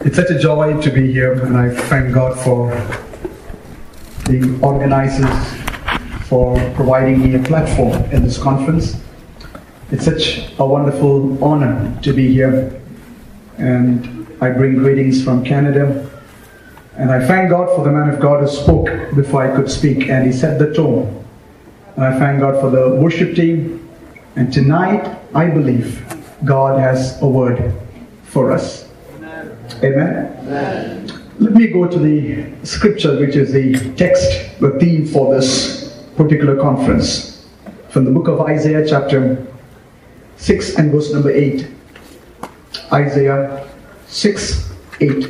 It's such a joy to be here, and I thank God for the organizers for providing me a platform in this conference. It's such a wonderful honor to be here, and I bring greetings from Canada. And I thank God for the man of God who spoke before I could speak, and he set the tone. And I thank God for the worship team. And tonight, I believe God has a word for us. Amen. Amen. Let me go to the scripture, which is the text, the theme for this particular conference. From the book of Isaiah, chapter 6 and verse number 8. Isaiah 6, 8.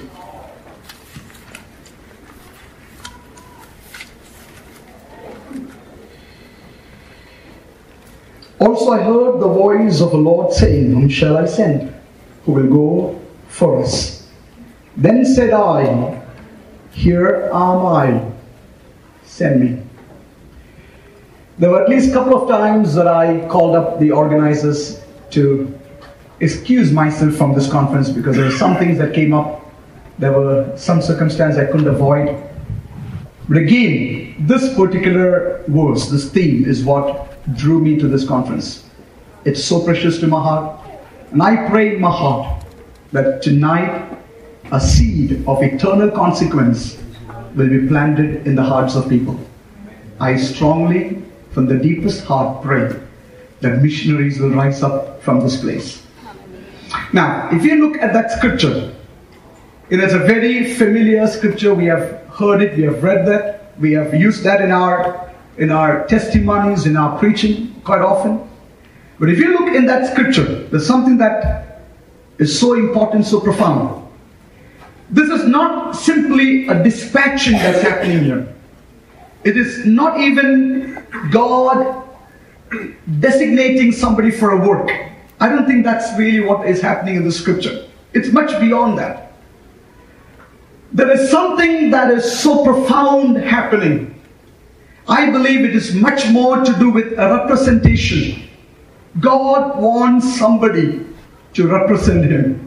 Also I heard the voice of the Lord saying, Whom shall I send? Who will go for us? Then said I, Here am I, send me. There were at least a couple of times that I called up the organizers to excuse myself from this conference because there were some things that came up. There were some circumstances I couldn't avoid. But again, this particular verse, this theme is what drew me to this conference. It's so precious to my heart. And I pray in my heart that tonight a seed of eternal consequence will be planted in the hearts of people. I strongly, from the deepest heart, pray that missionaries will rise up from this place. Now, if you look at that scripture, it is a very familiar scripture. We have heard it, we have read that, we have used that in our testimonies, in our preaching quite often. But if you look in that scripture, there's something that is so important, so profound. This is not simply a dispatching that's happening here. It is not even God designating somebody for a work. I don't think that's really what is happening in the scripture. It's much beyond that. There is something that is so profound happening. I believe it is much more to do with a representation. God wants somebody to represent Him.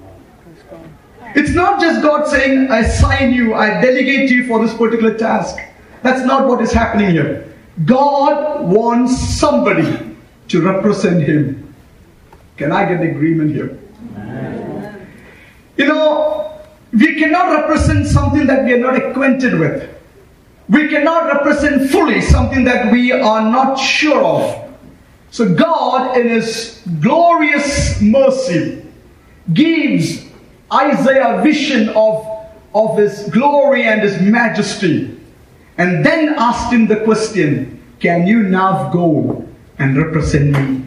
It's not just God saying, I assign you, I delegate you for this particular task. That's not what is happening here. God wants somebody to represent Him. Can I get agreement here? Amen. You know, we cannot represent something that we are not acquainted with. We cannot represent fully something that we are not sure of. So God, in His glorious mercy, gives Isaiah a vision of His glory and His majesty. And then asked him the question, can you now go and represent me?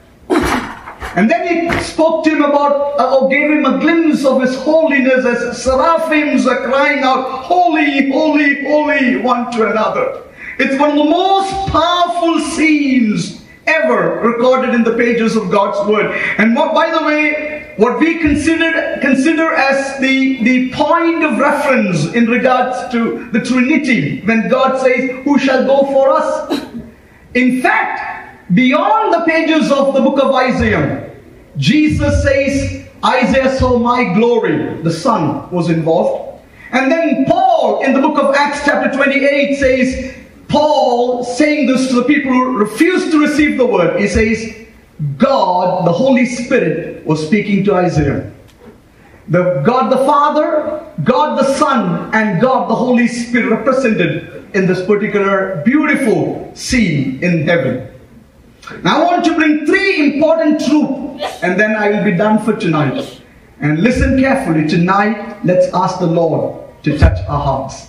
And then He spoke to him about, or gave him a glimpse of His holiness as seraphims are crying out, Holy, holy, holy, one to another. It's one of the most powerful scenes ever recorded in the pages of God's Word. And by the way, what we consider as the point of reference in regards to the Trinity, when God says, who shall go for us? In fact, beyond the pages of the book of Isaiah, Jesus says, Isaiah saw my glory. The Son was involved. And then Paul, in the book of Acts chapter 28, says, Paul saying this to the people who refused to receive the word. He says, God, the Holy Spirit, was speaking to Isaiah. God the Father, God the Son, and God the Holy Spirit represented in this particular beautiful scene in heaven. Now I want to bring three important truths, and then I will be done for tonight. And listen carefully. Tonight, let's ask the Lord to touch our hearts.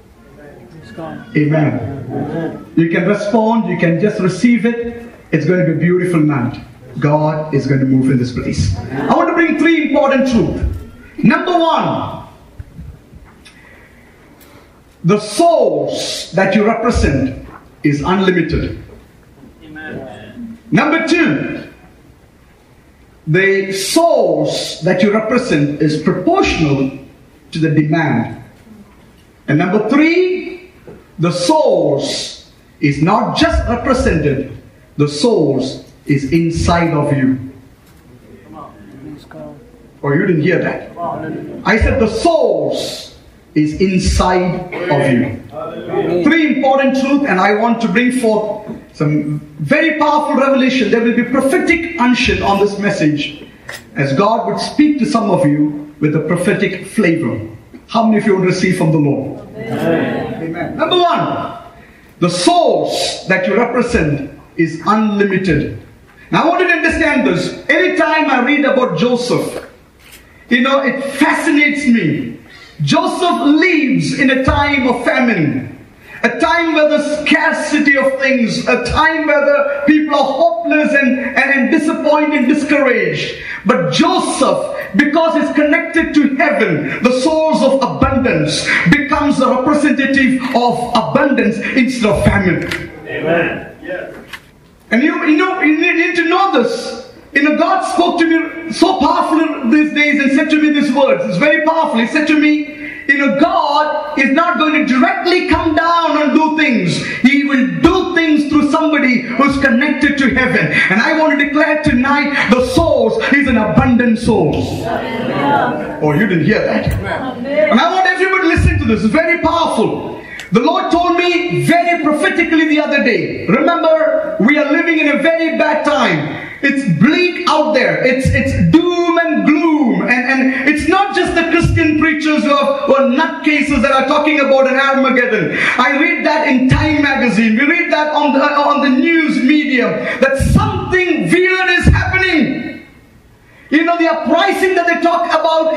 Amen. You can respond, you can just receive it. It's going to be a beautiful night. God is going to move in this place. I want to bring three important truths. Number one, the souls that you represent is unlimited. Amen. Number two, the souls that you represent is proportional to the demand. And number three, the souls is not just represented, the souls is inside of you. Oh, you didn't hear that. I said the source is inside of you. Three important truths, and I want to bring forth some very powerful revelation. There will be prophetic unction on this message as God would speak to some of you with a prophetic flavor. How many of you will receive from the Lord? Amen. Amen. Number one, the source that you represent is unlimited. Now I want you to understand this. Anytime I read about Joseph, it fascinates me. Joseph lives in a time of famine, a time where the scarcity of things, a time where the people are hopeless and disappointed, discouraged. But Joseph, because he's connected to heaven, the source of abundance, becomes a representative of abundance instead of famine. Amen. Yes. And you need to know this. God spoke to me so powerfully these days and said to me these words. It's very powerful. He said to me, God is not going to directly come down and do things. He will do things through somebody who's connected to heaven. And I want to declare tonight, the source is an abundant source. Oh, you didn't hear that? And I want everybody to listen to this. It's very powerful. The Lord told me very prophetically the other day. Remember, we are living in a very bad time. It's bleak out there. It's doom and gloom. And it's not just the Christian preachers or nutcases that are talking about an Armageddon. I read that in Time magazine. We read that on the news media. That something weird is happening. The uprising that they talk about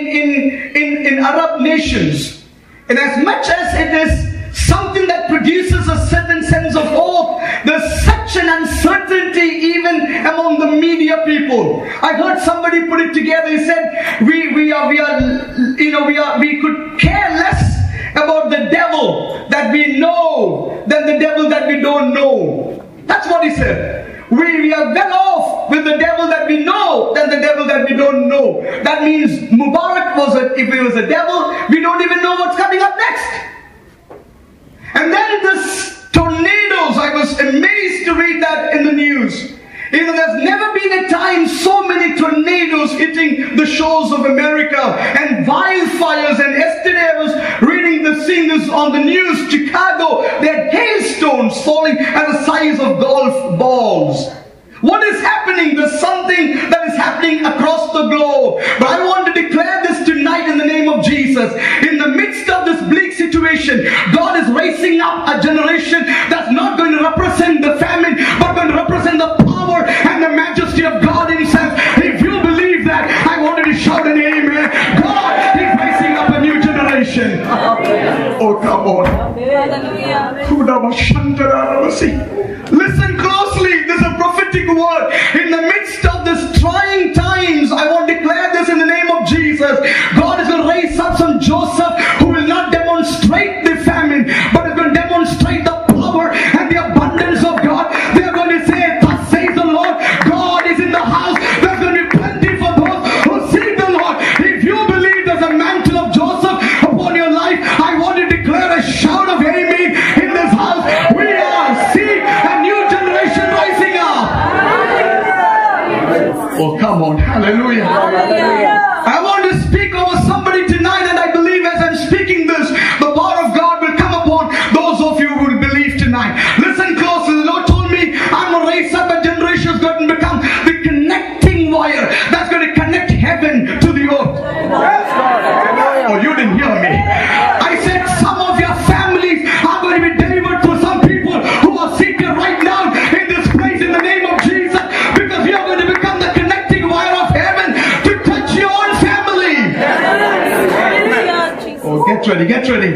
in Arab nations. And as much as it is something that produces a certain sense of hope, there's such an uncertainty even among the media people. I heard somebody put it together. He said, we could care less about the devil that we know than the devil that we don't know. That's what he said. We are well off with the devil that we know than the devil that we don't know. That means Mubarak if he was a devil, we don't even know what's coming up next. And then this tornadoes, I was amazed to read that in the news. There's never been a time so many tornadoes hitting the shores of America and wildfires. And yesterday I was seeing this on the news. Chicago, they had hailstones falling at the size of golf balls. What is happening? There's something that is happening across the globe. But I want to declare this tonight in the name of Jesus. In the midst of this bleak situation, God is raising up a generation that's not going to represent the famine, but going to represent the power and the majesty of God Himself. If you believe that, I wanted to shout an amen. God is raising up a new generation. Oh, come on. Listen closely. This is a prophetic word. In the midst of this trying times, I want to declare this in the name of Jesus. God is going to raise up some Joseph who will not demonstrate the famine, but is going to demonstrate the power and the abundance of God. They are going to say, thus says the Lord, God is in the house. There's going to be plenty for those who seek the Lord. If you believe there's a mantle of Joseph upon your life, I want to declare a shout of amen in this house. We are seeing a new generation rising up. Oh, come on. Hallelujah. Hallelujah. I want to speak over somebody tonight, and I believe as I'm speaking this, the power of God will come upon those of you who will believe tonight. Listen closely. The Lord told me, I'm going to raise up a generation who's going to become the connecting wire that's going to connect heaven to the earth. Oh, you didn't hear me. I said some of your families are going to be delivered to some people who are seated right now in this place in the name of Jesus, because you are going to become the connecting wire of heaven to touch your own family. Oh, get ready, get ready.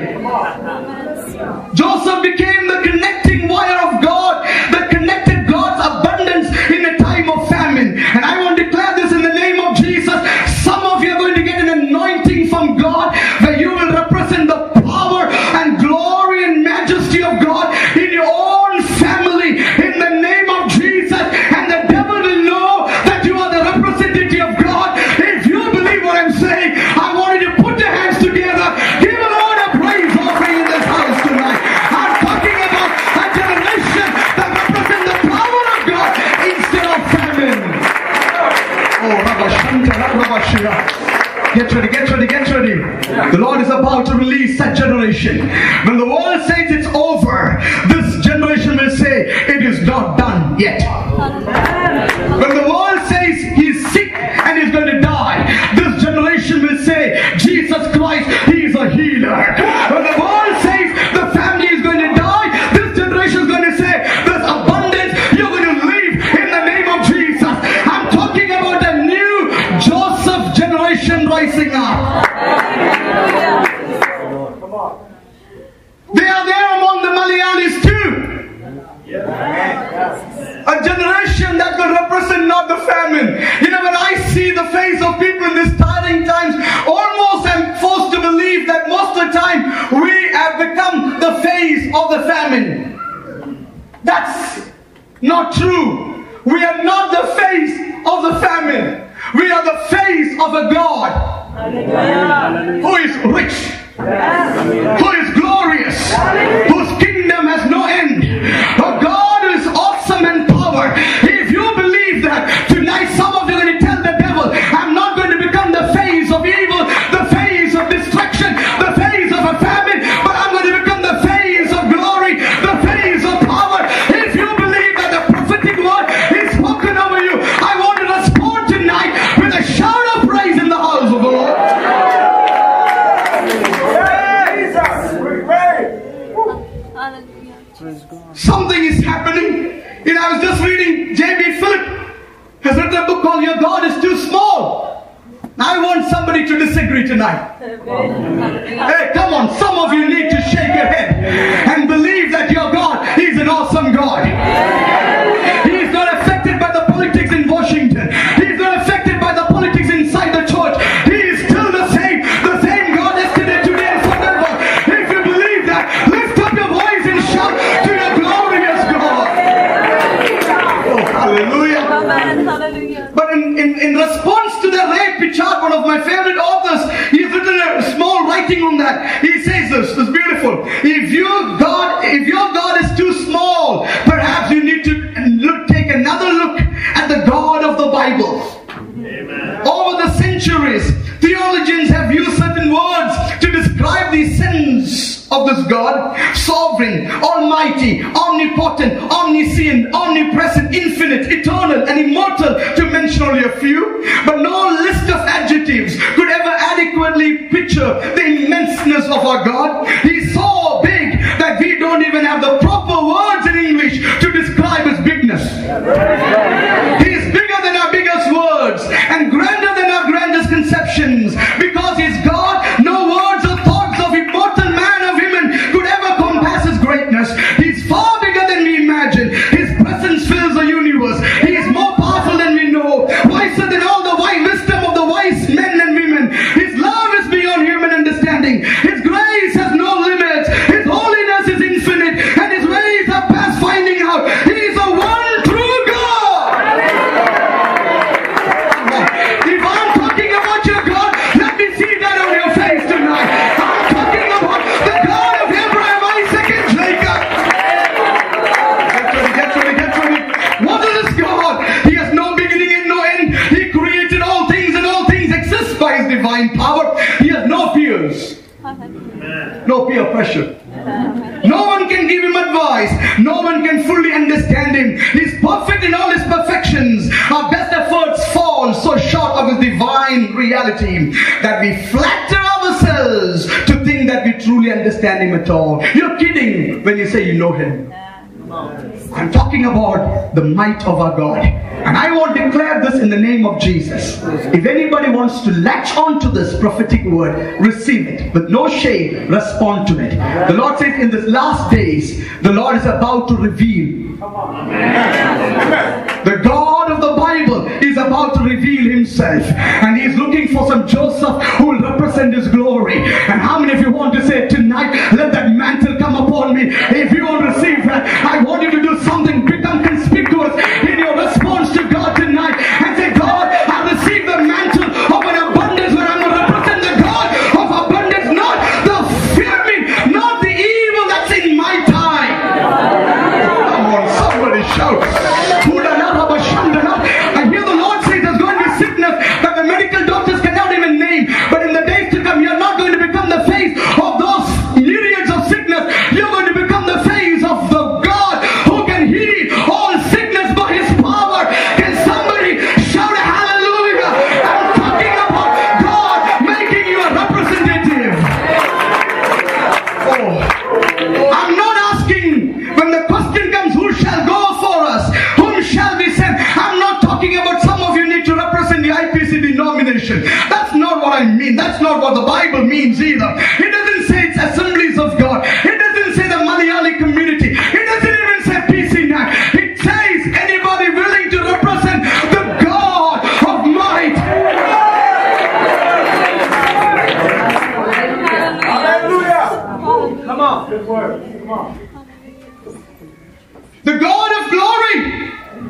Joseph became the connecting wire of God that connected God's abundance in a time of famine. And I want to declare this in the name of Jesus. Some of you are going to get an anointing from God where you will represent the power and glory and majesty of God in your own family in the name of Jesus. And the devil will know that you are the representative of God. If you believe what I'm saying, I want you to put your hands together. Give a Lord a praise offering in this house tonight. I'm talking about a generation that represents the power of God instead of famine. Oh, Rabbi Get ready, get ready, get ready. The Lord is about to release that generation. When the world says it's over, this generation will say it is not done yet. When the world says he's sick and he's going to die, this generation will say Jesus Christ, he is a healer. When the world says the family is going to die, this generation is going to say there's abundance, you're going to live in the name of Jesus. I'm talking about a new Joseph generation rising up. They are there among the Malayalis too. A generation that will represent not the famine. You know, when I see the face of people in these tiring times, almost I'm forced to believe that most of the time we have become the face of the famine. That's not true. We are not the face of the famine. We are the face of a God who is rich, who is glorious, whose kingdom has no end. A God who is awesome in power. If you believe that, tonight some of you are going to tell the devil, I'm not going to become the face of evil, the face of destruction, the face of a famine, but I'm going to become the face of glory, the face of power. If you believe that the prophetic word is spoken over you, I want to respond tonight with a shout of praise in the house of the Lord. Something is happening. You know, I was just reading J.B. Philip has written a book called Your God is Too Small. I want somebody to disagree tonight. Hey, come on, some of you need to shake your head and believe that your God is an awesome God. He is not affected by the politics in Washington. He is not affected by the politics inside the church. He is still the same God yesterday, today, and forever. If you believe that, lift up your voice and shout to your glorious God. Oh, hallelujah. But in response to the Ray Pichard, one of my favorite authors, he's written a small writing on that. He says this, it's beautiful. If your God is too small, perhaps you need to take another look at the God of the Bible. Amen. Over the centuries, theologians have used certain words to describe the sins of this God: sovereign, almighty, omnipotent, omniscient, omnipresent, infinite, eternal, and immortal, to mention only a few. But no list of adjectives could ever adequately picture the immenseness of our God. He's so big that we don't even have the proper words in English to describe his bigness. He's bigger than our biggest words and grander than our grandest conceptions. Because he's God, no words or thoughts of immortal man or women could ever compass his greatness. He's far bigger than we imagine. His presence fills the universe. He is more powerful than we know, wiser than all the wisdom of the wise men and women. His love is beyond human understanding. His grace has no limits. His holiness is infinite, and his ways are past finding out. He is the one true God. If I'm talking about your God, let me see that on your face tonight. I'm talking about the God of Abraham, Isaac, and Jacob. Get ready. What is this God? He has no beginning and no end. He created all things, and all things exist by his divine power. He has no fears, no peer pressure. No one can give him advice. No one can fully understand him. He's perfect in all his perfections. Our best efforts fall so short of his divine reality that we flatter ourselves to think that we truly understand him at all. You're kidding when you say you know him. I'm talking about the might of our God. And I want to declare this in the name of Jesus. If anybody wants to latch on to this prophetic word, receive it. With no shame, respond to it. The Lord says in these last days, the Lord is about to reveal. The God of the Bible is about to reveal himself. And he's looking for some Joseph who will represent his glory. And how many of you want to say tonight, let that mantle come upon me? If you want to receive that, I want you to do something, become conspicuous in your response to God tonight and say, God, I receive the mantle of an abundance where I'm going to represent the God of abundance, not the famine, not the evil that's in my time. Come on, somebody shout. I hear the Lord say there's going to be sickness that the you to represent the IPC denomination. That's not what I mean. That's not what the Bible means either. It doesn't say it's Assemblies of God. It doesn't say the Malayali community. It doesn't even say PCNAC. It says anybody willing to represent the God of might. Hallelujah. Come on. Good word. Come on. The God of glory.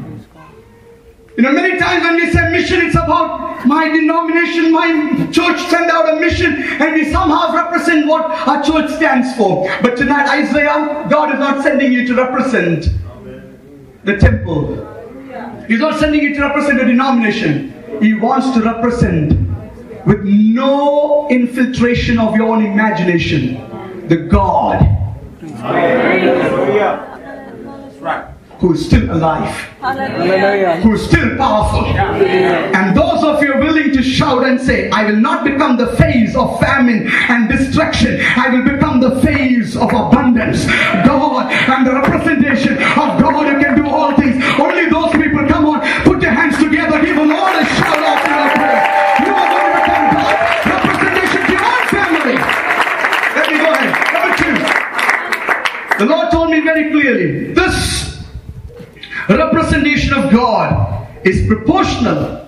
Many times when we say mission, it's about my denomination, my church send out a mission, and we somehow represent what our church stands for. But tonight, Isaiah, God is not sending you to represent the temple. He's not sending you to represent a denomination. He wants to represent, with no infiltration of your own imagination, the God. Hallelujah. That's right. Who is still alive, who is still powerful. And those of you willing to shout and say, I will not become the face of famine and destruction. I will become the face of abundance. God and the representation of God who can do all things. Only those people, come on, put your hands together, give them all a shout out to our prayer. You are going to become God's representation to your own family. Let me go ahead. Number 2. The Lord told me very clearly, this representation of God is proportional.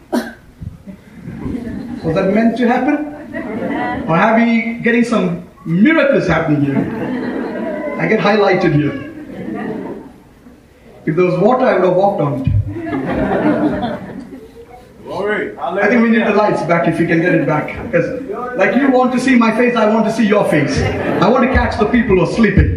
Was that meant to happen? Or have we getting some miracles happening here? I get highlighted here. If there was water, I would have walked on it. Glory. I think we need the lights back if you can get it back. Because like you want to see my face, I want to see your face. I want to catch the people who are sleeping.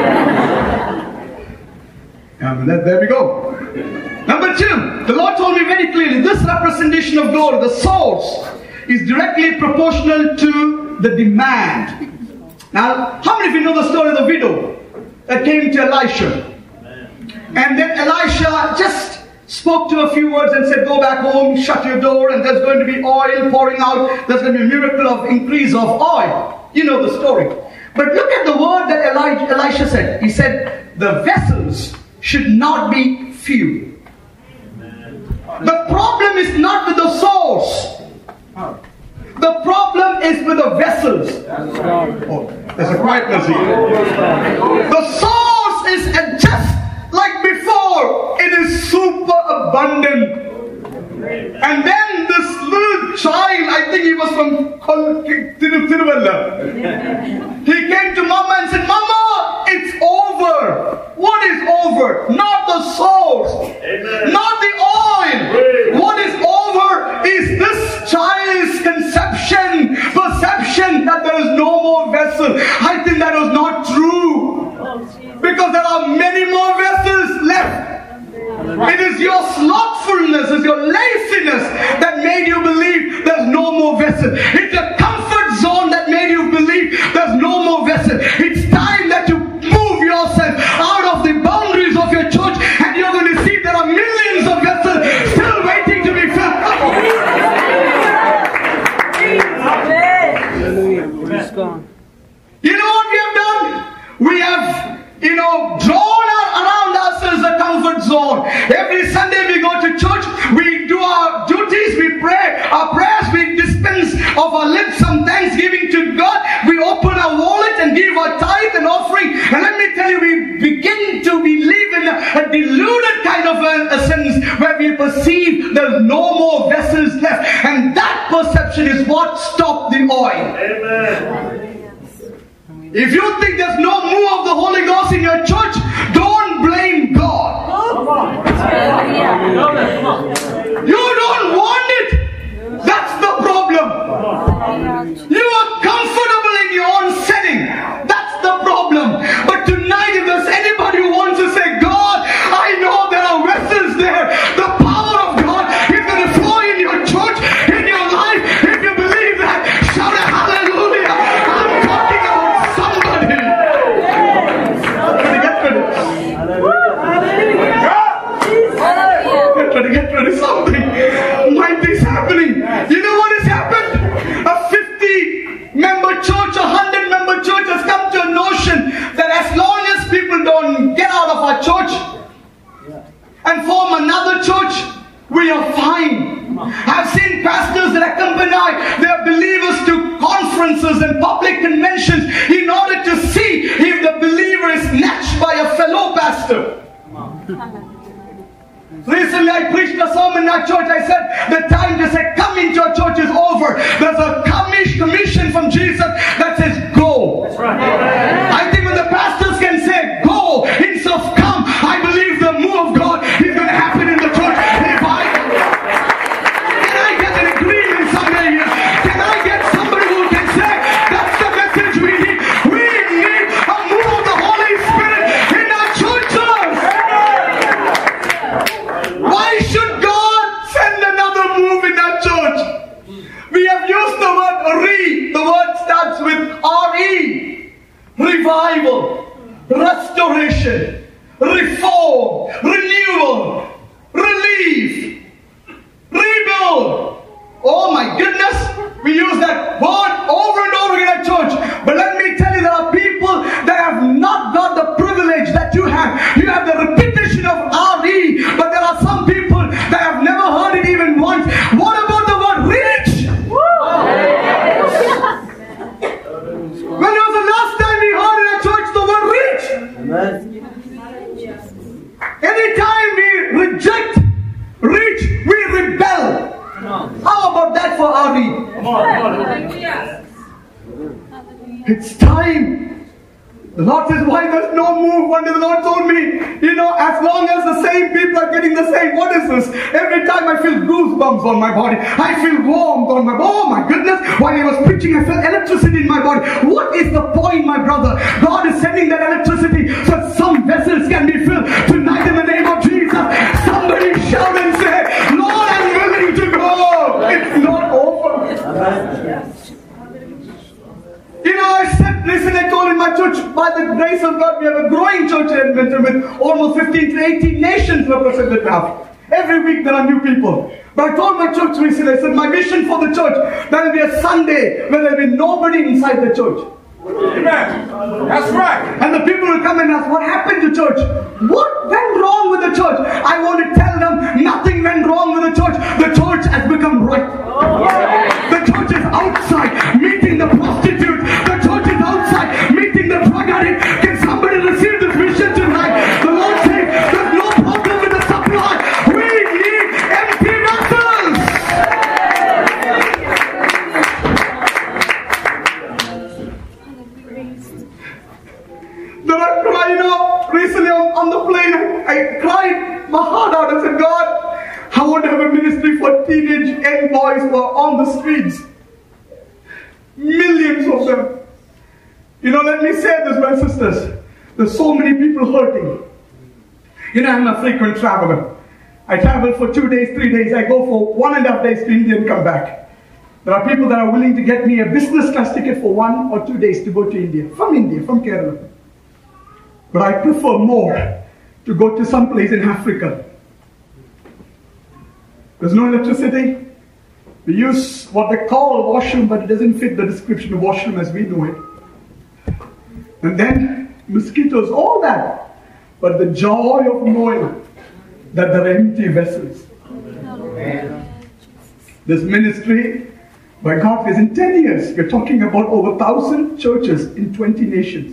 There we go. Number 2, the Lord told me very clearly, this representation of glory, the source, is directly proportional to the demand. Now, how many of you know the story of the widow that came to Elisha? And then Elisha just spoke to a few words and said, go back home, shut your door, and there's going to be oil pouring out. There's going to be a miracle of increase of oil. You know the story. But look at the word that Elisha said. He said, the vessels should not be few. The problem is not with the source. The problem is with the vessels. Oh, there's a quietness here. The source is just like before. It is super abundant. And then this little child, I think he was from Tiruvalla. He came to Mama and said, Mama, it's over. What is over? Not the source. Amen. Not the oil. Amen. What is over is this child's perception that there is no more vessel. I think that was not true. Because there are many more vessels left. It is your slothfulness, it's your laziness that made you believe there's no more vessel. It's a comfort zone that made you believe there's no more vessel. It's time that you move yourself out of the boundaries of your church, and you're going to see there are millions of vessels still waiting to be filled. You know what we have done? We have, drawn around ourselves a comfort zone. Every Sunday we go to church, we do our duties, we pray our prayers, we dispense of our lips some thanksgiving to God, we open our wallet and give our tithe and offering, and let me tell you, we begin to live in a deluded kind of a sense where we perceive there's no more vessels left, and that perception is what stopped the oil. Amen. If you think there's no move of the Holy Ghost in your church, don't blame God. You don't want it. That's the problem. You are comfortable in your own setting. That's the problem. But tonight, if there's anybody who wants to say, God, I know there are vessels there. The power of God is going to flow in your church, in your life. If you believe that, shout a hallelujah. I'm talking about somebody. Get ready something. I've seen pastors that accompany their believers to conferences and public conventions in order to see if the believer is snatched by a fellow pastor. Recently I preached a sermon in our church. I said the time to say come into our church is over. There's a commission from Jesus that says go. That's right. I think when the pastors can say go instead of come, I believe the move of God is going to happen in the church. Can I get an agreement somewhere here? Can I get somebody who can say that's the message we need? We need a move of the Holy Spirit in our churches. Why should God send another move in our church? We have used the word re. The word starts with R-E. Revival, restoration, reform, renewal, relief, rebuild. Oh my goodness, we use that word over and over again at church. But let me tell you, there are people that have not got the privilege that you have. You have the repetition of R-E, but there are some people that have never heard it even once. What about the word reach? When was the last time we heard in a church the word reach? Amen. Anytime we reject reach, we rebel. How about that for RE? Come on. It's time. The Lord says, why there's no move? One day the Lord told me, as long as the same people are getting the same, what is this? Every time I feel goosebumps on my body. I feel warmth on my body. Oh my goodness. While he was preaching, I felt electricity in my body. What is the point, my brother? God is sending that electricity so that some vessels can be filled. Tonight in the name of Jesus, somebody shout and say, Lord, I'm willing to go. It's not over. I said, listen, I told in my church, by the grace of God, we have a growing church in Edmonton with almost 15 to 18 nations represented now. Every week there are new people. But I told my church recently, I said, my vision for the church, there will be a Sunday where there will be nobody inside the church. Amen. That's right. And the people will come and ask, what happened to church? What went wrong with the church? I want to tell them, nothing went wrong with the church. The church has become right. The church is outside meeting the prostitute. The church is outside meeting the drug addict. Can somebody receive this vision tonight? The Lord says, there's no problem with the supply. We need empty vessels. Then I cried recently on the plane. I cried my heart out and said, God, I want to have a ministry for teenage young boys who are on the streets. Millions of them. Let me say this, my sisters. There's so many people hurting. I'm a frequent traveler. I travel for 2 days, 3 days. I go for 1.5 days to India and come back. There are people that are willing to get me a business class ticket for 1 or 2 days to go to India, from Kerala. But I prefer more to go to some place in Africa. There's no electricity. We use what they call washroom, but it doesn't fit the description of washroom as we know it. And then mosquitoes, all that. But the joy of knowing that there are empty vessels. This ministry, by God, is in 10 years. We're talking about over 1,000 churches in 20 nations.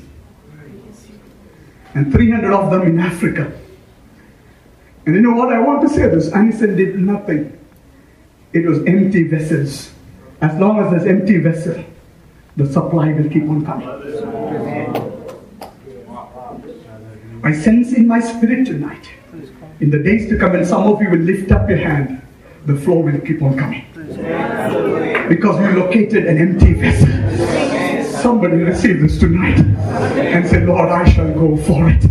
And 300 of them in Africa. And you know what? I want to say this. Anison did nothing. It was empty vessels. As long as there's empty vessel, the supply will keep on coming. I sense in my spirit tonight, in the days to come, when some of you will lift up your hand, the flow will keep on coming. Because we located an empty vessel. Somebody receive this tonight and say, Lord, I shall go for it.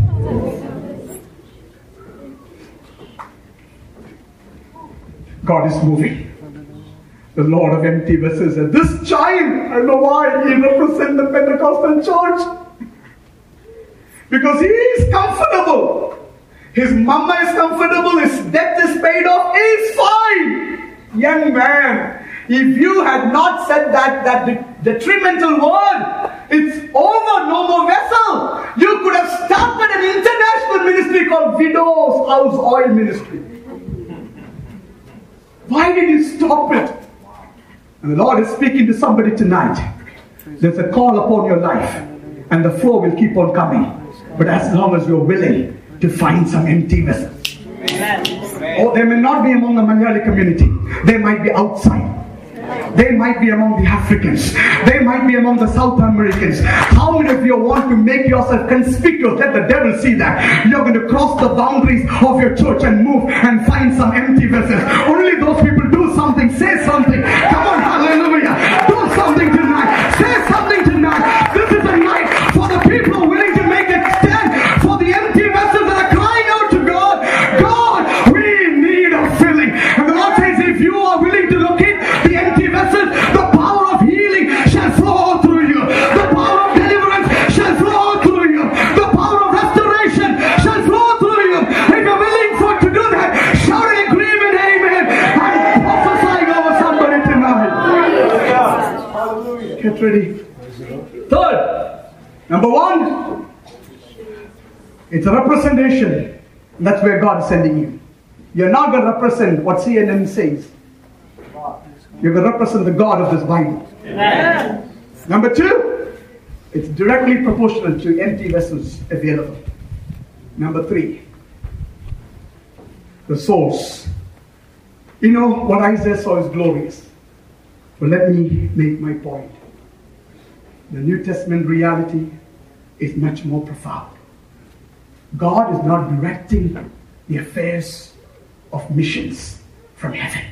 God is moving. The Lord of empty vessels. And this child, I know why, he represents the Pentecostal church. Because he is comfortable. His mama is comfortable. His debt is paid off. He is fine. Young man, if you had not said that detrimental word, it's over, no more vessel. You could have started an international ministry called Widow's House Oil Ministry. Why did you stop it? And the Lord is speaking to somebody tonight. There's a call upon your life, and the flow will keep on coming. But as long as you're willing to find some empty vessels. Or they may not be among the Malayali community. They might be outside. They might be among the Africans. They might be among the South Americans. How many of you want to make yourself conspicuous? Let the devil see that. You're going to cross the boundaries of your church and move and find some empty vessels. Only those people do something, say something. Come on, hallelujah. Do something tonight. Say something tonight. This is a night for the people willing to make a stand for the empty vessels that are crying out to God. God, we need a filling. And the Lord says, if you are willing to locate the empty vessels, the power of healing shall flow through you. The power of deliverance shall flow through you. The power of restoration shall flow through you. If you're willing to do that, shout an agreement, amen. I'm prophesying over somebody tonight. Hallelujah. Get ready. Third, number one, it's a representation. That's where God is sending you. You're not going to represent what CNN says. You're going to represent the God of this Bible. Amen. Number two, it's directly proportional to empty vessels available. Number three, the source. You know, what Isaiah saw is glorious. But let me make my point. The New Testament reality is much more profound. God is not directing the affairs of missions from heaven.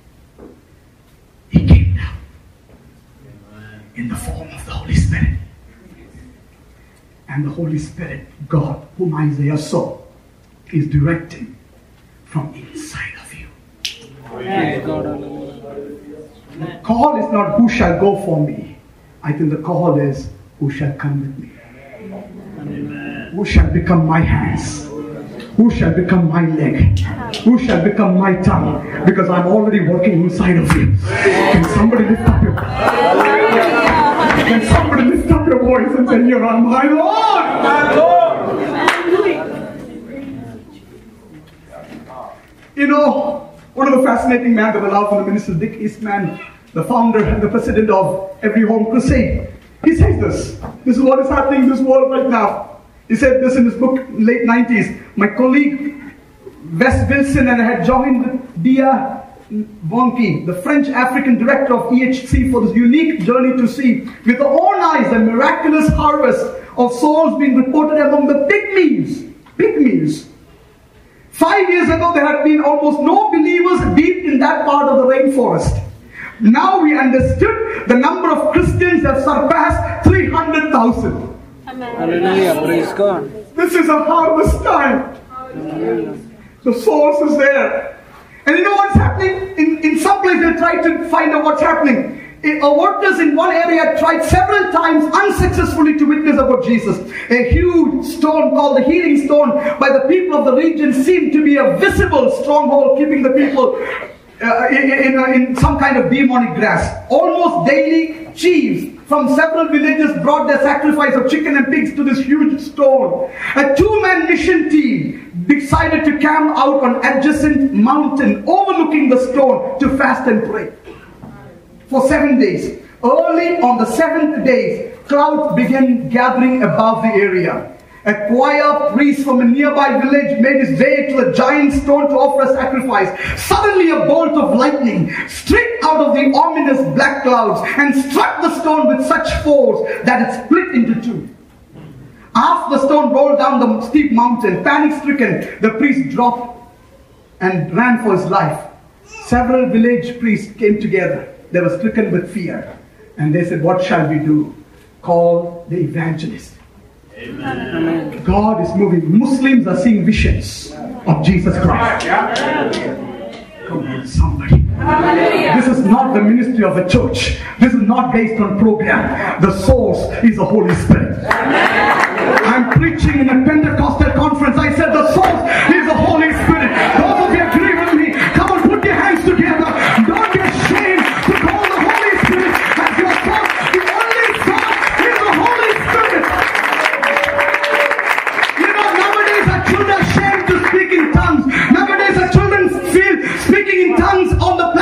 He came down in the form of the Holy Spirit. And the Holy Spirit, God, whom Isaiah saw, is directing from inside of you. The call is not who shall go for me. I think the call is who shall come with me. Who shall become my hands? Who shall become my leg? Who shall become my tongue? Because I'm already working inside of you. Can somebody lift up your Can somebody lift up your voice and say, "You are my Lord"? My Lord. You know, one of the fascinating men that I love from the minister, Dick Eastman, the founder and the president of Every Home Crusade, he says this. This is what is happening in this world right now. He said this in his book, late 90s. My colleague, Wes Wilson, and I had joined with Dia Bonke, the French African director of EHC, for this unique journey to see with our own eyes the miraculous harvest of souls being reported among the pygmies. Pygmies. 5 years ago, there had been almost no believers deep in that part of the rainforest. Now we understood the number of Christians have surpassed 300,000. Hallelujah, praise God. This is a harvest time. Hallelujah. The source is there. And you know what's happening? In some place they try to find out what's happening. Workers in one area tried several times unsuccessfully to witness about Jesus. A huge stone called the Healing Stone by the people of the region seemed to be a visible stronghold keeping the people in some kind of demonic grasp. Almost daily, chiefs from several villages brought their sacrifice of chicken and pigs to this huge stone. A two-man mission team decided to camp out on adjacent mountain overlooking the stone to fast and pray for 7 days. Early on the 7th day, clouds began gathering above the area. A choir priest from a nearby village made his way to the giant stone to offer a sacrifice. Suddenly a bolt of lightning struck out of the ominous black clouds and struck the stone with such force that it split into two. As the stone rolled down the steep mountain, panic-stricken, the priest dropped and ran for his life. Several village priests came together. They were stricken with fear. And they said, "What shall we do?" Call the evangelist. Amen. God is moving. Muslims are seeing visions of Jesus Christ. Come on, somebody. This is not the ministry of a church. This is not based on program. The source is the Holy Spirit. I'm preaching in a Pentecostal conference. I said the source is the Holy Spirit. Those of you agree with me? Come on, put your hands together. Don't be ashamed to call the Holy Spirit as your source. The only source is the Holy Spirit. You know, nowadays our children are ashamed to speak in tongues. Nowadays our children feel speaking in tongues on the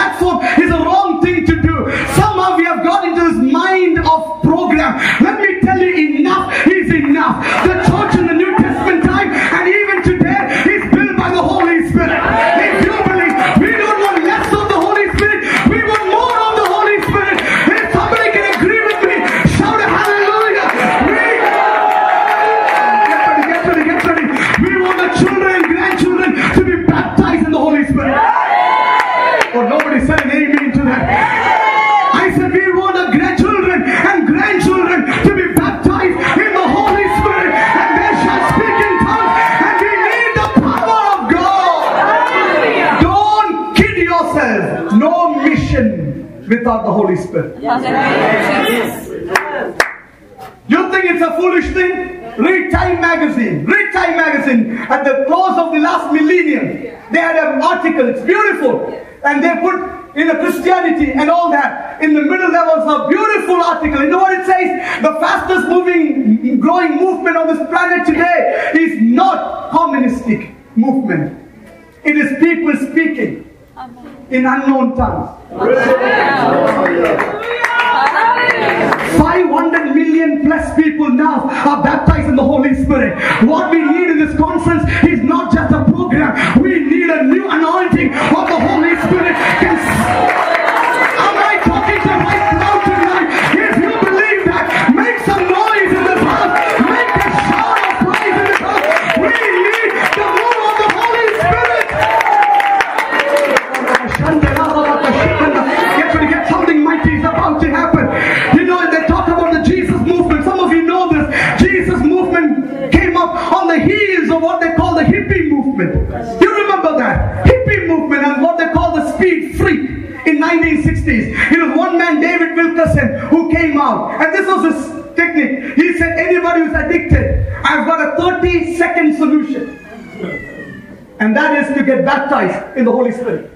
No mission without the Holy Spirit. You think it's a foolish thing? Read Time magazine. Read Time magazine. At the close of the last millennium, they had an article. It's beautiful. And they put in the Christianity and all that. In the middle there was a beautiful article. You know what it says? The fastest moving, growing movement on this planet today is not communistic movement. It is people speaking in unknown tongues. 500 million plus people now are baptized in the Holy Spirit. What we need in this conference is not just a program. We need a new anointing of the Holy Spirit. Am I talking to right now tonight? If you believe that, make some noise in this house. Make a shout of praise in this house. We need the move of the Holy Spirit. Get ready, get something mighty is about to happen. You know, they talk about the Jesus movement. Some of you know this. Jesus movement came up on the heels of what they call the hippie movement. You remember that? Hippie movement and what they call the speed freak in 1960s. It was one man, David Wilkerson, who came out. And this was his technique. He said, anybody who's addicted, I've got a 30-second solution. And that is to get baptized in the Holy Spirit.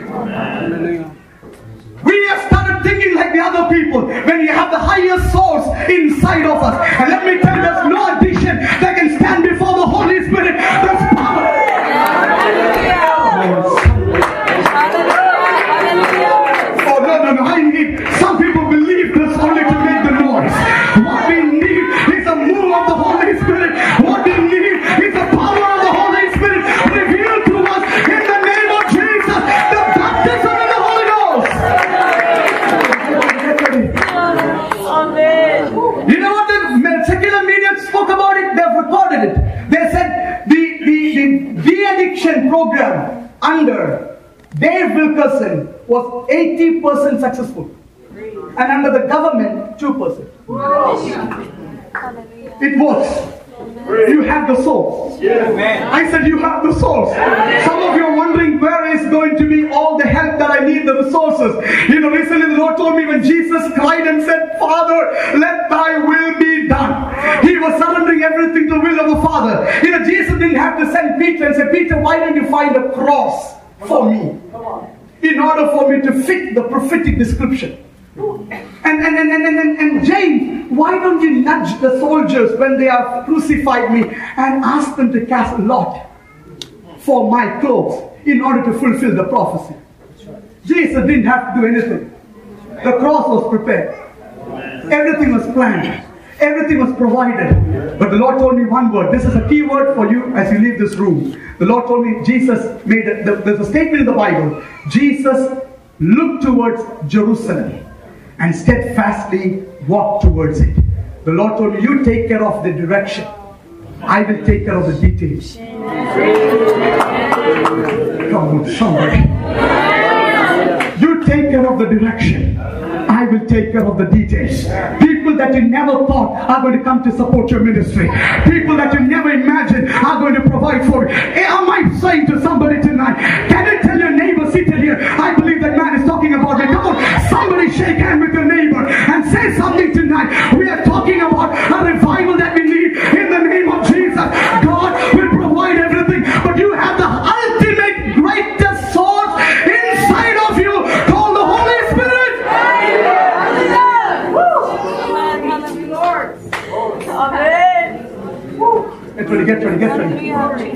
We have started thinking like the other people when you have the higher source inside of us. And let me tell you, there's no addiction that can stand before the Holy Spirit. There's power. Oh, no. I need, some people believe this only to make the noise. What we need is a move of the Holy Spirit. What we need is the power of the Holy Spirit revealed to us in the name of Jesus. The baptism in the Holy Ghost. You know what the secular media spoke about it? They've recorded it. They said the de-addiction program under Dave Wilkerson was 80% successful. And under the government, 2%. It works. You have the source. I said you have the source. Some of you are wondering where is going to be all the help that I need, the resources. You know, recently the Lord told me when Jesus cried and said, Father, let thy will be done. He was surrendering everything to the will of the Father. You know, Jesus didn't have to send Peter and say, Peter, why don't you find a cross for me? In order for me to fit the prophetic description. And James, why don't you nudge the soldiers when they have crucified me and ask them to cast a lot for my clothes in order to fulfill the prophecy? Jesus didn't have to do anything. The cross was prepared. Everything was planned. Everything was provided. But the Lord told me one word. This is a key word for you as you leave this room. The Lord told me, Jesus made there's a statement in the Bible. Jesus looked towards Jerusalem and steadfastly walked towards it. The Lord told me, you take care of the direction. I will take care of the details. Come on, somebody. You take care of the direction. I will take care of the details. People that you never thought are going to come to support your ministry. People that you never imagined are going to provide for you. Am I saying to somebody tonight, can you tell your neighbor seated here, I believe that man is talking about me. Come on, somebody shake hand with your neighbor and say something tonight. We are talking about a revival that we need in the name of Jesus. God will provide everything, but you have the ultimate greatest source inside of you called the Holy Spirit. Get ready.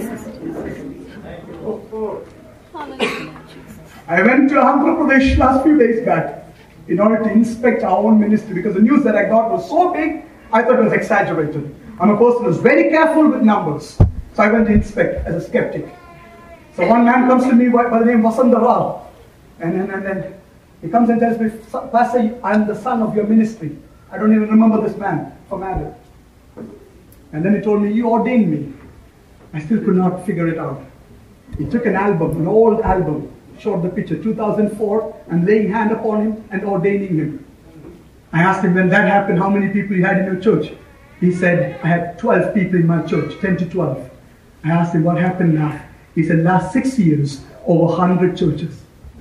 I went to Andhra Pradesh last few days back in order to inspect our own ministry because the news that I got was so big, I thought it was exaggerated. I'm a person who's very careful with numbers. So I went to inspect as a skeptic. So one man comes to me by the name Vasanta Rao. And then he comes and tells me, Pastor, I'm the son of your ministry. I don't even remember this man from Adam. And then he told me, you ordained me. I still could not figure it out. He took an album, an old album, showed the picture, 2004, and laying hand upon him and ordaining him. I asked him, when that happened, how many people you had in your church? He said, I had 12 people in my church, 10 to 12. I asked him, what happened now? He said, last 6 years, over 100 churches.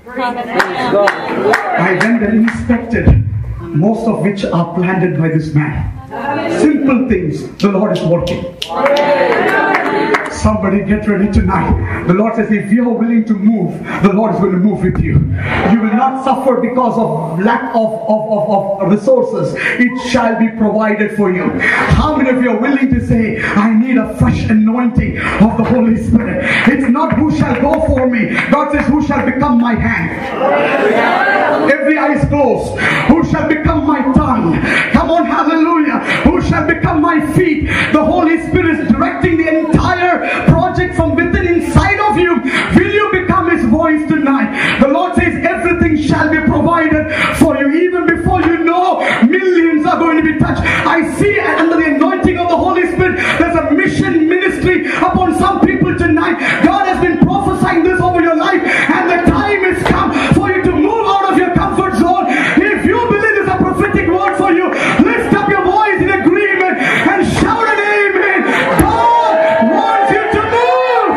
Praise God. I went and inspected, most of which are planted by this man. Simple things, the Lord is working. Somebody get ready tonight. The Lord says, if you are willing to move, the Lord is going to move with you. You will not suffer because of lack of resources. It shall be provided for you. How many of you are willing to say, I need a fresh anointing of the Holy Spirit? It's not who shall go for me. God says, who shall become my hand? Every eye is closed. Who shall become my tongue? Come on, hallelujah. Who shall become my feet? The Holy Spirit is directing the entire project from within inside of you. Will you become His voice tonight? The Lord says everything shall be provided for you. Even before you know, millions are going to be touched. I see under the anointing of the Holy Spirit, there's a mission ministry upon some people tonight. God has been prophesying this over your life, and the time has come for you to move out of your comfort zone. If you believe there's a prophetic word for you, lift up your voice in agreement and shout an amen. God wants you to move.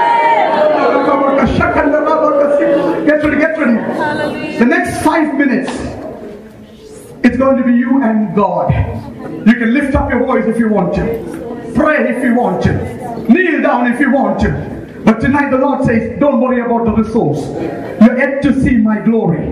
Get ready. The next 5 minutes, it's going to be you and God. You can lift up your voice if you want to. Pray if you want to. Kneel down if you want to. But tonight the Lord says, don't worry about the resource. You're yet to see my glory.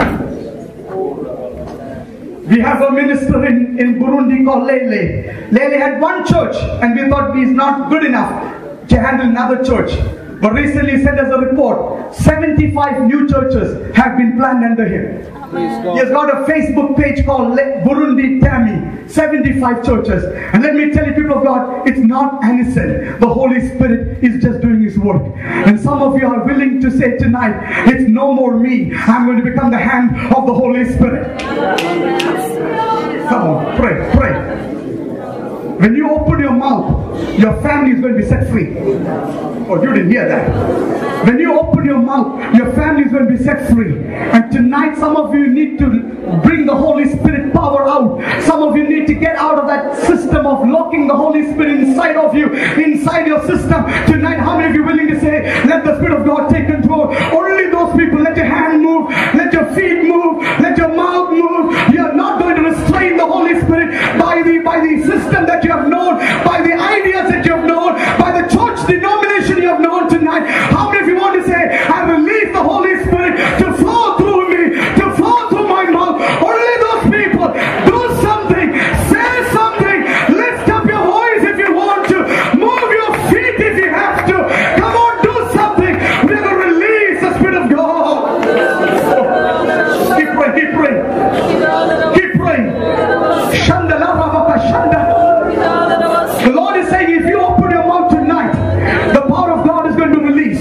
We have a minister in Burundi called Lele. Lele had one church, and we thought he's not good enough to handle another church. But recently he sent us a report. 75 new churches have been planned under him. He has got a Facebook page called Burundi Tammy. 75 churches. And let me tell you, people of God, it's not innocent. The Holy Spirit is just doing His work. And some of you are willing to say tonight, it's no more me. I'm going to become the hand of the Holy Spirit. Come on, pray. When you open your mouth, your family is going to be set free. Oh, you didn't hear that. When you open your mouth, your family is going to be set free. And tonight, some of you need to bring the Holy Spirit power out. Some of you need to get out of that system of locking the Holy Spirit inside of you, inside your system. Tonight, how many of you are willing to say, let the Spirit of God take control? Only those people, let your hand move, let your feet move, let your mouth move. You are not going to restrain the Holy Spirit by the system that you have known, by the ideas that you have known, by the church denomination you have known tonight. How many of you want to say, I release the Holy Spirit to flow through me, to flow through my mouth? Only those people. Do something, say something, lift up your voice if you want to, move your feet if you have to. Come on, do something. We're going to release the Spirit of God. Keep praying. The Lord is saying, if you open your mouth tonight, the power of God is going to release.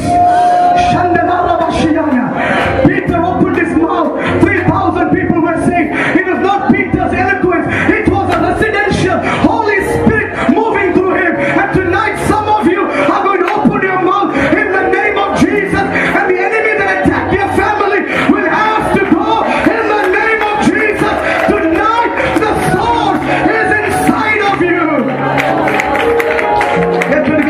Peter opened his mouth, 3,000 people were saved. It was not Peter's eloquence, it was a residential Holy Spirit moving through him. And tonight some of you are going to open your mouth in the name of Jesus, and the enemy that attacked your family will have to go in the name of Jesus. Tonight the sword is inside of you. Get ready.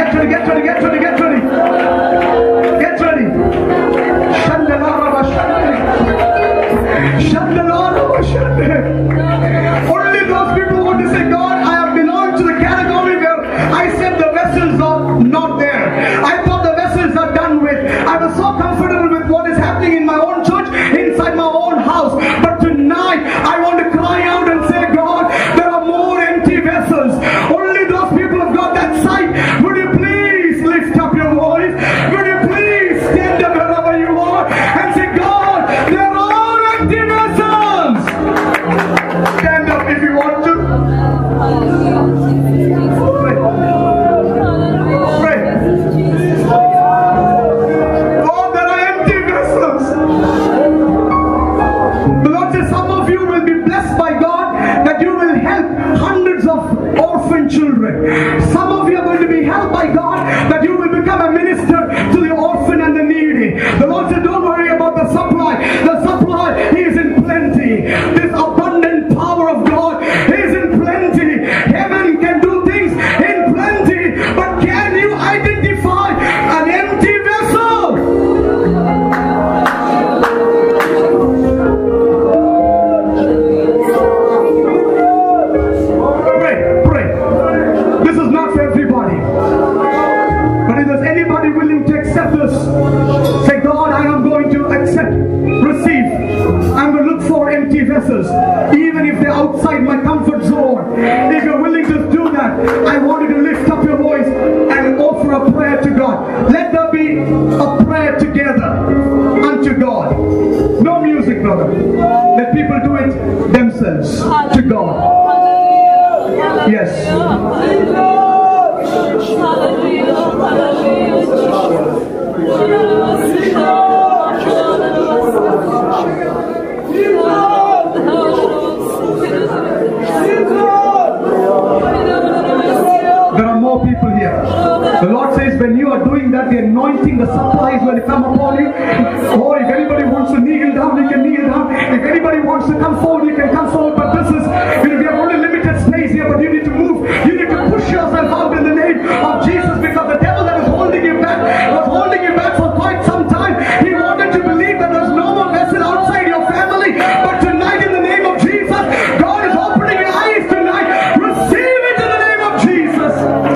Only those people want to say, God, I have belonged to the category where I said the vessels are not there. I thought the vessels are done with. I was so comfortable with what is happening in my own church, inside my own house. But tonight, I want to cry out and say, God, there are more empty vessels. Only those people have got that sight. Would you please lift up your voice? Would you please stand up wherever you are and say, God, there are empty vessels. Stand up if you want to. Pray. God, there are empty vessels. The Lord says some of you will be blessed by God, that you will help hundreds of orphan children. Some of you are going to be helped by God, that you will become a minister to the orphan and the needy. The Lord said, don't worry about the supply. The supply is in plenty. This abundant power of God is in plenty. Heaven can do things in plenty, but can you identify an empty vessel? vessels, even if they're outside my comfort zone. If you're willing to do that, I want you to lift up your voice and offer a prayer to God. Let there be a prayer together unto God. No music, brother. Let people do it themselves to God. Yes. There are more people here. The Lord says when you are doing that, the anointing, the supplies will come upon you. Or if anybody wants to kneel down, you can kneel down. If anybody wants to come forward, you can come forward. But this is, we have only limited space here, but you need to move. You need to push yourself out in the name of Jesus, because the devil that was holding you back was holding you back for quite some time. He wanted to believe that there's no more vessel outside your family. But tonight, in the name of Jesus, God is opening your eyes tonight. Receive it in the name of Jesus.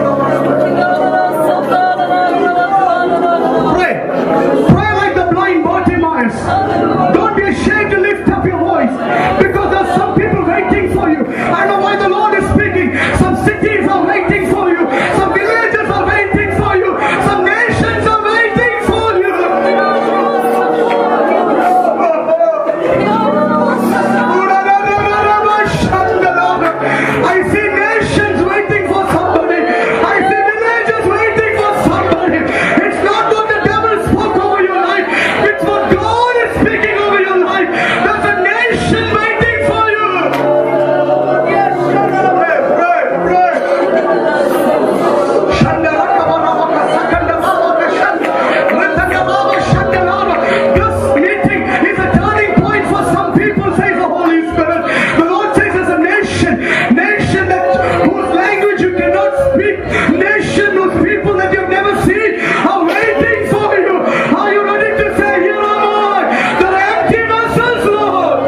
Pray. Pray like the blind Bartimaeus. Don't be ashamed to lift up your voice, because there's some people waiting for you. I know why the Lord is speaking. Some cities are waiting for you. Some villages are waiting for you. Some nations are waiting for you. I see nations waiting for somebody. I see villages waiting for somebody. It's not what the devil spoke over your life. It's what God is speaking over your life. There's a nation waiting for you. This meeting is a turning point for some people, says the Holy Spirit. The Lord says there's a nation whose language you cannot speak, nation whose people that you've never seen are waiting for you. Are you ready to say, here am I, the empty vessels, Lord?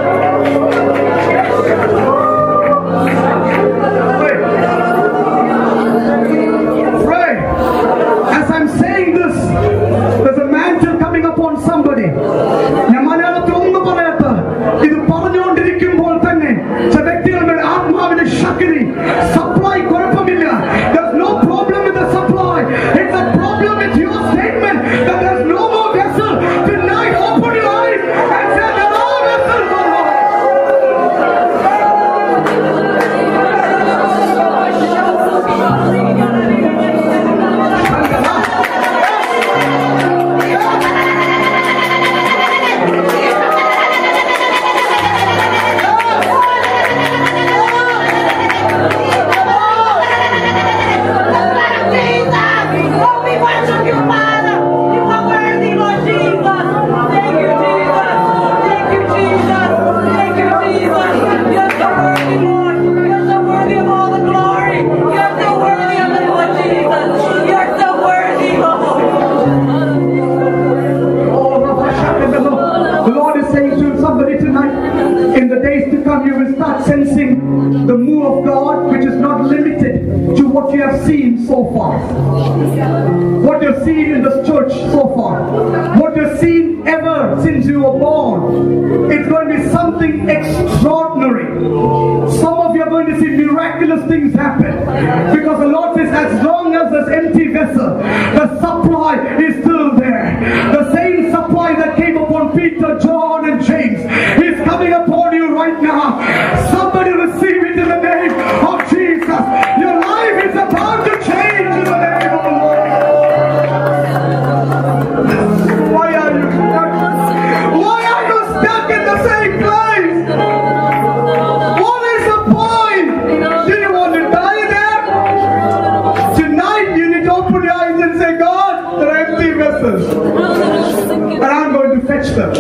Pray. As I'm saying this, there's a mantle coming upon somebody. ഞാൻ മലയാളത്തിൽ ഒന്നും പറയാത്ത ഇത് പറഞ്ഞുകൊണ്ടിരിക്കുമ്പോൾ തന്നെ ചില വ്യക്തികളുടെ ആത്മാവിന്റെ ശക്തി സപ്ലൈ കുഴപ്പമില്ല. There's no problem with the supply. It's a problem with your statement that there's no more vessel. Tonight, open your eyes and say there are vessels, Lord. The Lord is saying to somebody tonight, in the days to come you will start sensing the move of God, which is not limited to what you have seen so far. What you've seen in this church so far. What you've seen ever since you were born. It's going to be something extraordinary. Some of you are going to see miraculous things happen. Because the Lord says, as long as there's empty vessel, the supply is still there. The same supply that came upon Peter, John and James is coming upon you right now. Somebody receive it in the name of Jesus. Your life is about to change in the name of the Lord. Why are you stuck? Why are you stuck in the same place? What is the point? Do you want to die there? Tonight you need to open your eyes and say, God, they're empty vessels. And I'm going to fetch them.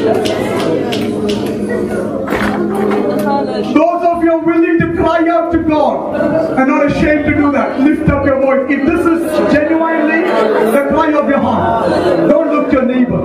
Those of you are willing to cry out to God and not ashamed to do that, lift up your voice. If this is genuinely the cry of your heart, don't look to your neighbor.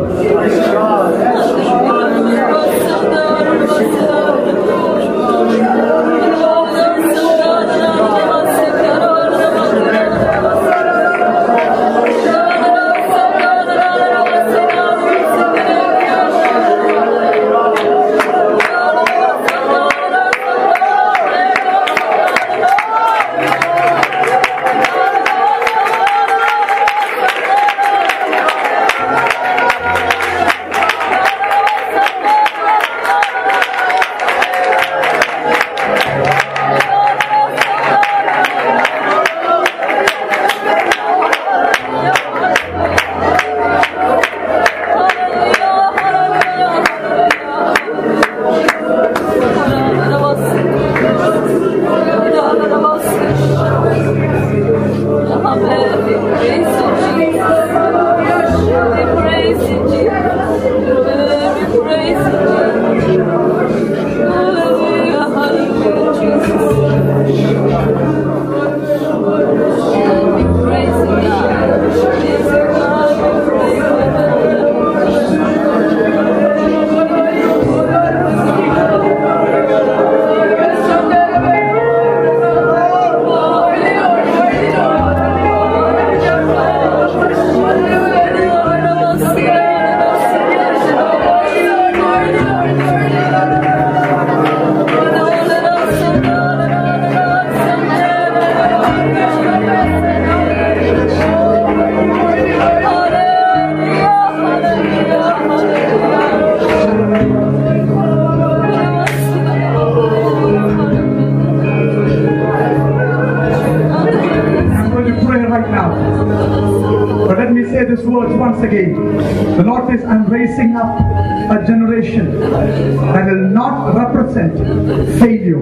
words once again. The Lord says, I'm raising up a generation that will not represent failure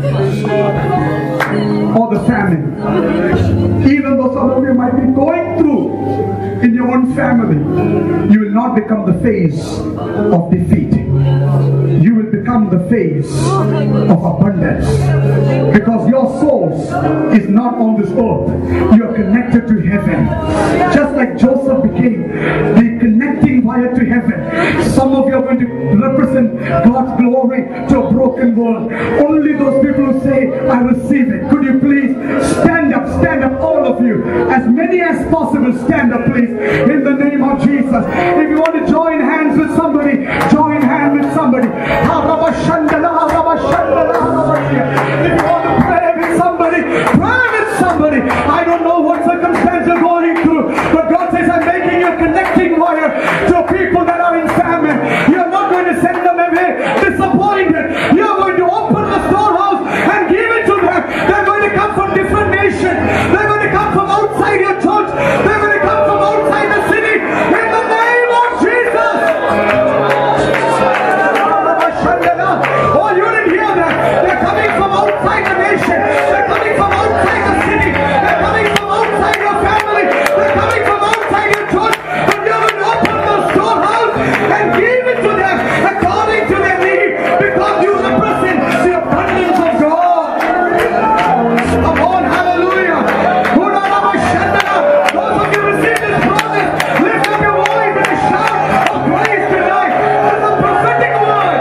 or the famine. Even though some of you might be going through in your own family, you will not become the face of defeat. You will become the face of abundance, because your source is not on this earth. You are connected to heaven, just like Joseph became the connecting wire to heaven. Some of you are going to represent God's glory to a broken world. Only those people who say, I receive it. Could you please stand up, all of you, as many as possible. Stand up, please, in the name of Jesus. If you want to join hands with somebody, join hands with somebody. If you want to pray with somebody, pray with somebody. I don't know what circumstance you're going through, but God says, I'm making you a connecting wire to people that are in famine. You're not going to send them away disappointed. You're going to open the storehouse and give it to them. They're going to come from different nations. They're going to come from outside your church. They're going to come from outside the city. In the name of Jesus. Oh, you didn't hear that. They're coming from outside the nation. They're coming from outside the city. They're coming from outside your family. They're coming from outside your church. But you're going to open the storehouse and give it to them according to their need, because you represent the abundance of God. Come on, hallelujah. Those of you receive this promise, lift up your voice and shout of praise tonight. It's a prophetic word.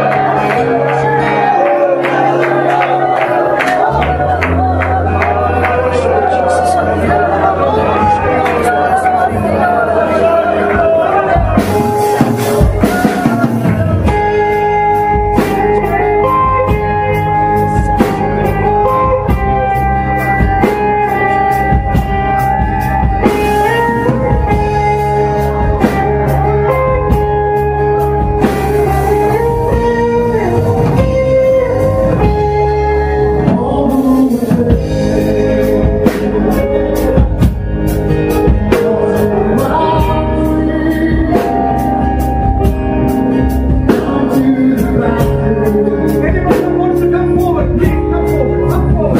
Anyone who wants to come forward, please come forward. Come forward.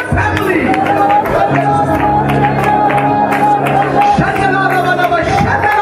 Shut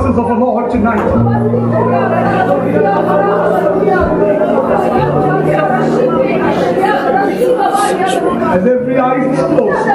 presence of the Lord tonight. As every eye is closed.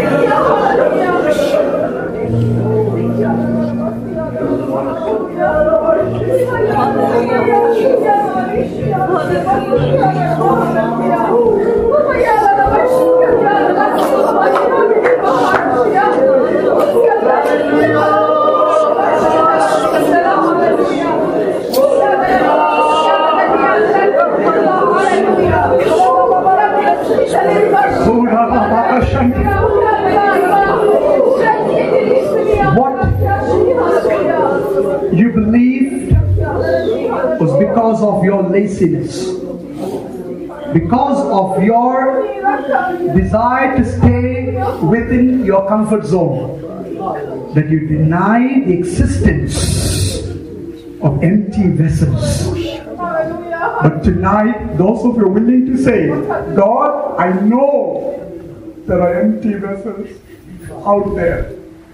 What you believed was because of your laziness, because of your desire to stay within your comfort zone, that you deny the existence of empty vessels. But tonight, those of you willing to say, God, I know there are empty vessels out there.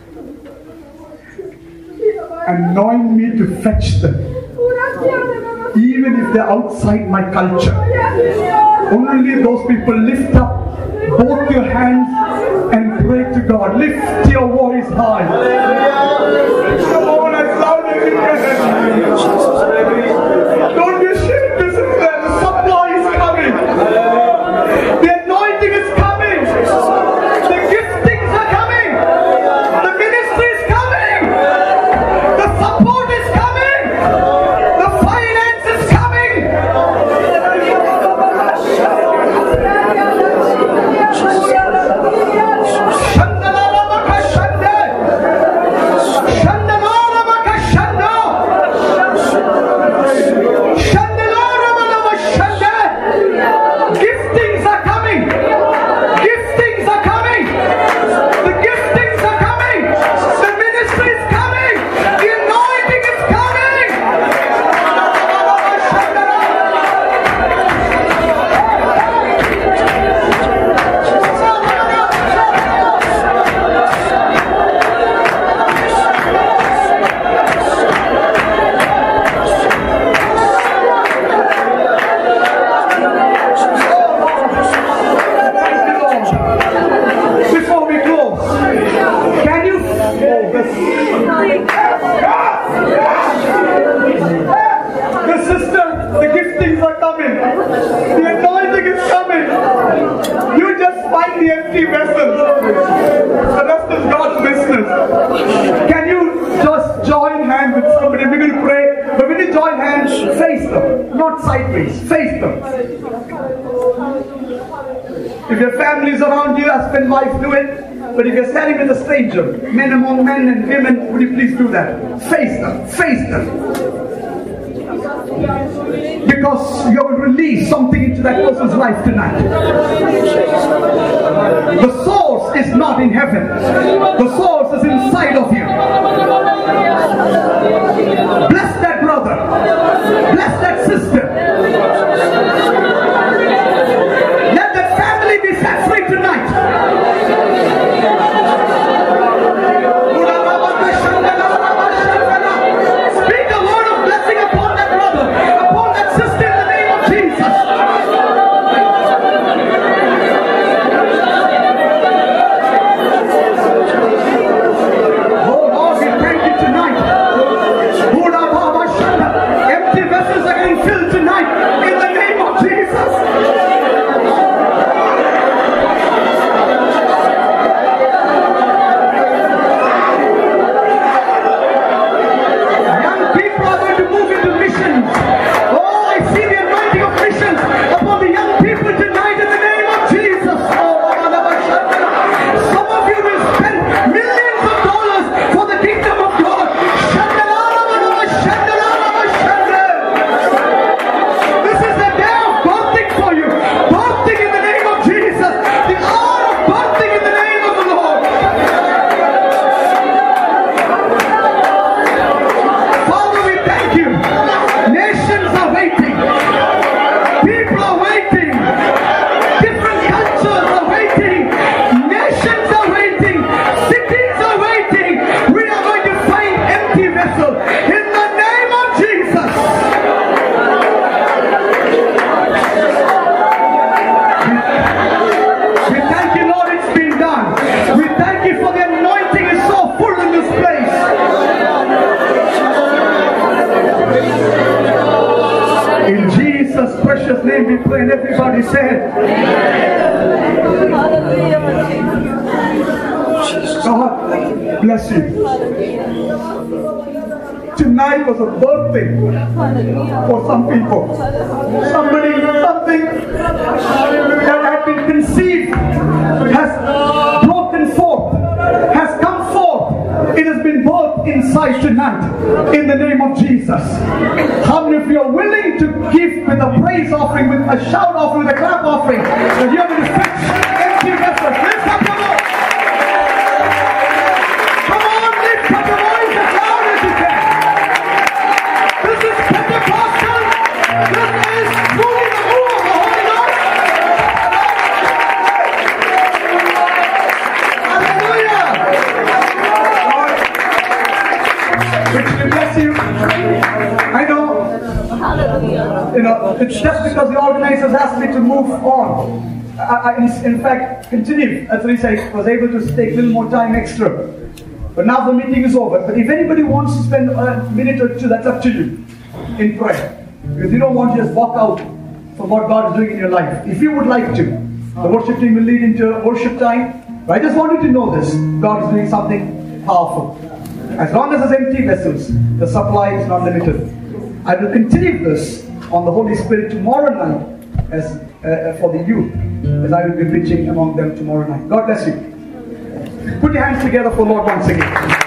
Anoint me to fetch them. Even if they're outside my culture. Only those people lift up both your hands and pray to God. Lift your voice high. Come on, as loud as you can. Don't be ashamed to say that. The supply is coming. The anointing is coming. The giftings are coming. The ministry is coming. The support is coming. The finance is coming. Giftings are coming. Giftings are coming. The giftings are coming. The ministry is coming. The anointing is coming. Before we close, can you the sister, the giftings are coming. The anointing is coming. You just find the empty vessels. The rest is God's business. Can you just join hands with somebody? We're going to pray. But when you join hands, face them. Not sideways. Face them. If your family is around you, husband, wife, do it. But if you're standing with a stranger, men among men and women, would you please do that? Face them. Face them. Because you will release something into that person's life tonight. The source is not in heaven. The source is inside of you. Bless that brother. Bless that sister. Let that family be set free tonight. Speak the word of blessing upon that brother, upon that sister in the name of Jesus. Oh Lord, we thank you tonight. Empty vessels are Somebody say, God bless you. Tonight was a birthday for some people. Something that had been conceived has broken forth, has come forth. It has been birthed inside tonight in the name of Jesus. How many of you are willing to give with a praise offering, with a shout offering, with a clap offering, that you're going to fetch empty vessels? Lift up your voice. Come on, lift up your voice as loud as you can. This is Pentecostal. This is truly the move of the Holy Ghost. Hallelujah. Richly bless you. I know, it's just because the organizers asked me to move on. I in fact, continue. That's what he said. I was able to take a little more time extra. But now the meeting is over. But if anybody wants to spend a minute or two, that's up to you in prayer. Because you don't want to just walk out from what God is doing in your life. If you would like to, the worship team will lead into worship time. But I just want you to know this. God is doing something powerful. As long as there's empty vessels, the supply is not limited. I will continue this on the Holy Spirit tomorrow night as for the youth, as I will be preaching among them tomorrow night. God bless you. Put your hands together for the Lord once again.